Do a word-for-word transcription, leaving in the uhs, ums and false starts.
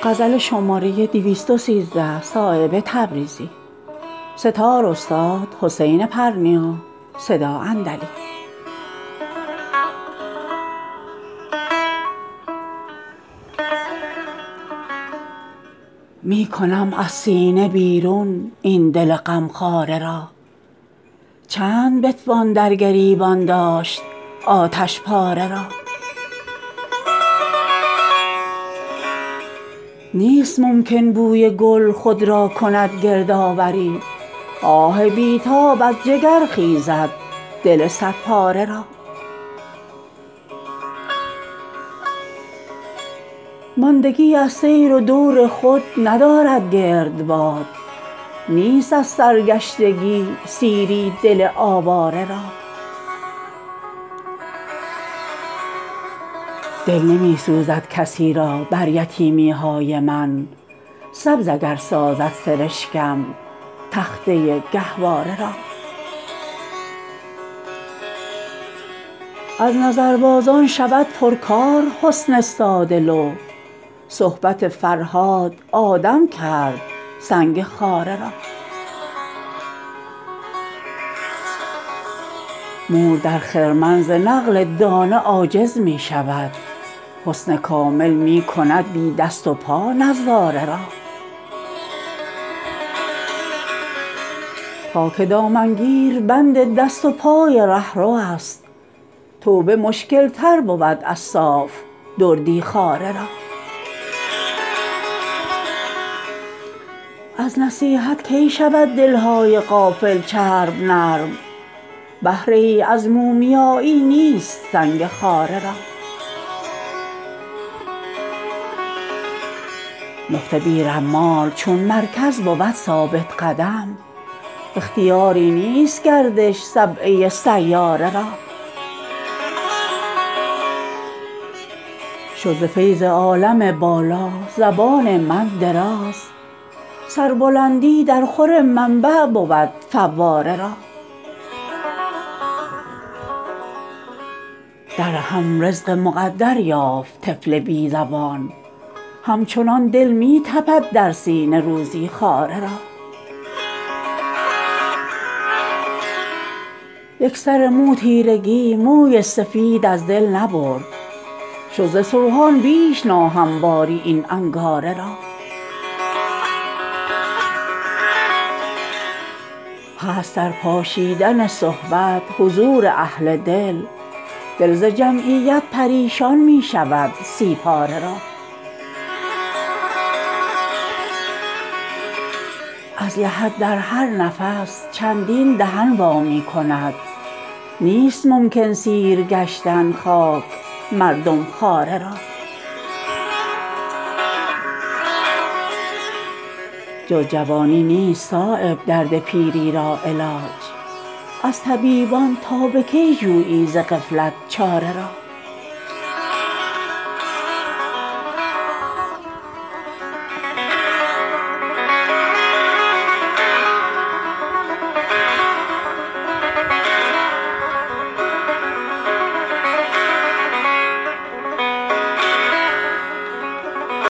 غزل شماره دویست و سیزده صایب تبریزی. ستار استاد حسین پرنیا. صدا اندلی. می کنم از سینه بیرون این دل غمخواره را، چند بتوان در گریبان داشت آتش پاره را. نیست ممکن بوی گل خود را کند گردآوری، آه بی تاب از جگر خیزد دل صد پاره را. ماندگی از سیر و دور خود ندارد گردباد، نیست از سرگشتگی سیری دل آواره را. دل نمی سوزد کسی را بر یتیمی های من، سبز اگر سازد سرشکم تخته گهواره را. از نظربازان شود پرکار حسن ساده لوح، صحبت فرهاد آدم کرد سنگ خاره را. مور در خرمن ز نقل دانه عاجز می شود، حسن کامل می کند بی دست و پا نظاره را. خاک دامنگیر بند دست و پای رهرو است، توبه مشکل تر بود از صاف دردی خواره را. از نصیحت کی شود دلهای غافل چرب نرم، بهره ای از مومیایی نیست سنگ خاره را. نقطه بی رمال چون مرکز بود ثابت قدم، اختیاری نیست گردش سبعه سیاره را. شد ز فیض عالم بالا زبان من دراز، سربلندی در خور منبع بود فواره را. در رحم رزق مقدر یافت طفل بی زبان، همچنان دل می تپد در سینه روزی خواره را. یک سر مو تیرگی موی سفید از دل نبرد، شد ز سوهان بیش ناهمواری این انگاره را. هست در پاشیدن صحبت حضور اهل دل، دل ز جمعیت پریشان می شود سی پاره را. از لحد در هر نفس چندین دهن وا می کند، نیست ممکن سیر گشتن خاک مردم خواره را. جز جوانی نیست صایب درد پیری را علاج، از طبیبان تا به کی جویی ز غفلت چاره را.